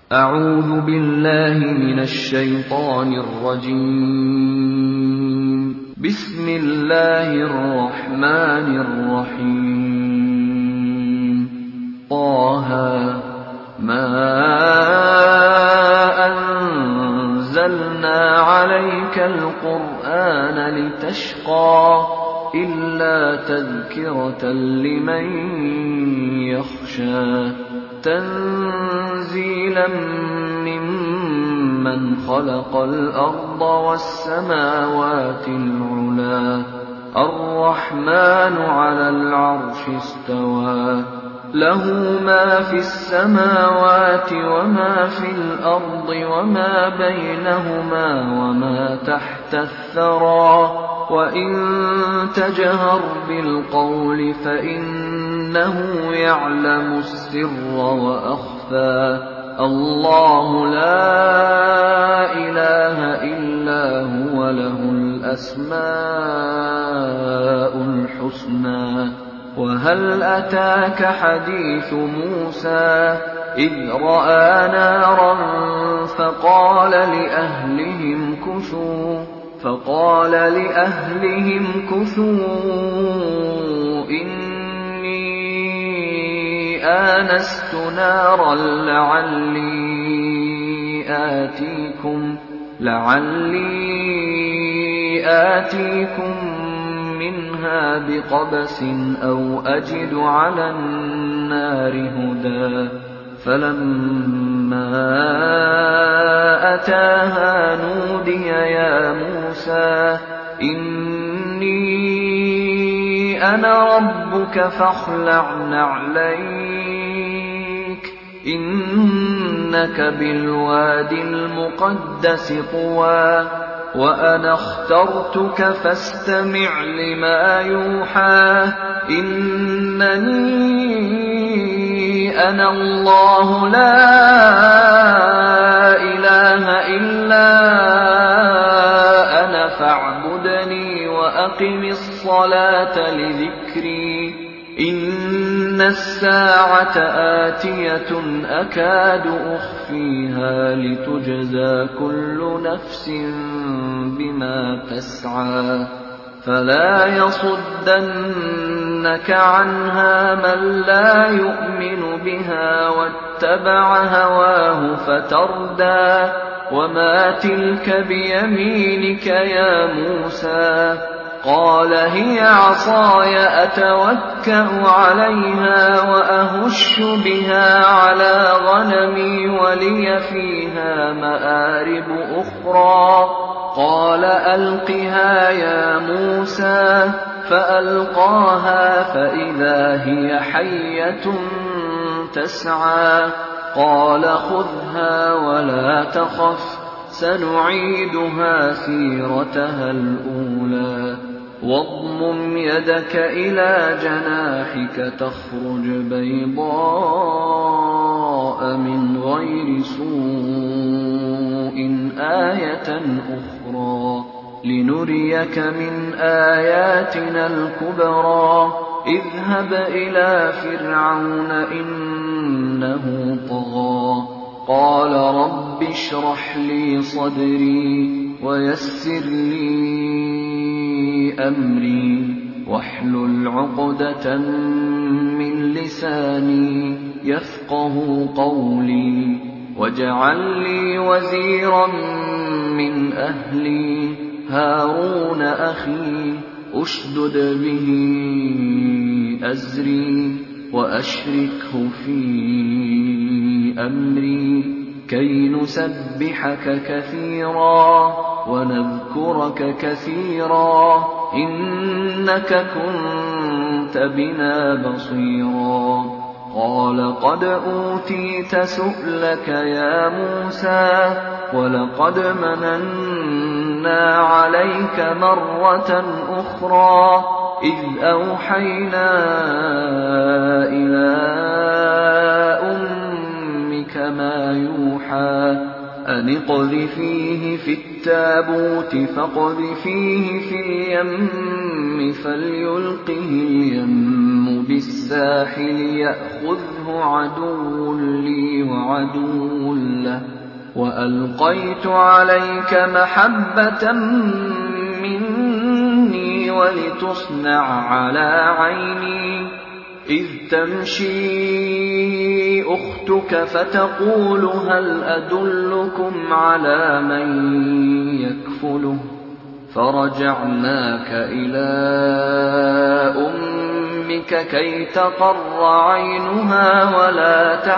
أعوذ بالله من الشيطان الرجيم. بسم الله الرحمن الرحيم. طه ما أنزلنا عليك القرآن لتشقى إلا تذكرة لمن يخشى تنزيلا ممن خلق الأرض والسماوات العلى الرحمن على العرش استوى له ما في السماوات وما في الأرض وما بينهما وما تحت الثرى وإن تجهر بالقول فإنه يعلم السر وأخفى الله لا إله إلا هو له الأسماء الحسنى. وهل أتاك حديث موسى إذ رأى نارا فقال لأهلهم كثوا إني آنست نارا لعلي آتيكم منها بقبس أو أجد على النار هدى. فلما أتاها نودي يا موسى إني أنا ربك فاخلع نعليك إنك بالواد المقدس طوى وأنا اخترتك فاستمع لما يوحى إنني أنا الله لا إله إلا أنا فاعبدني وأقم الصلاة لذكري إن الساعة آتية أكاد أخفيها لتجزى كل نفس بما تسعى فلا يصدنك عنها من لا يؤمن بها واتبع هواه فتردى. وما تلك بيمينك يا موسى قال هي عصاي أتوكأ عليها وأهش بها على غنمي ولي فيها مآرب أخرى. قال ألقها يا موسى فألقاها فإذا هي حية تسعى. قال خذها ولا تخف سنعيدها سيرتها الأولى واضمم يدك إلى جناحك تخرج بيضاء من غير سوء آية أخرى لنريك من آياتنا الكبرى. اذهب إلى فرعون إنه طغى قال رب اشرح لي صدري ويسر لي أمري واحلل عقدة من لساني يفقه قولي واجعل لي وزيرا من أهلي هارون أخي أشدد به أزري وأشركه في أمري كي نسبحك كثيرا ونذكرك كثيرا إنك كنت بنا بصيرا. قال قد أوتيت سؤلك يا موسى ولقد مننا عليك مرة أخرى إذ أوحينا إلى أمك ما يوحى أن اقذفيه في التابوت فاقذفيه في اليم فليلقه اليم بالساحل يأخذه عدو لي وعدو كله وألقيت عليك محبة مني ولتصنع على عيني إذ تمشي أختك فتقول هل أدلكم على من يكفله فرجعناك إلى أمك كي تقر عينها ولا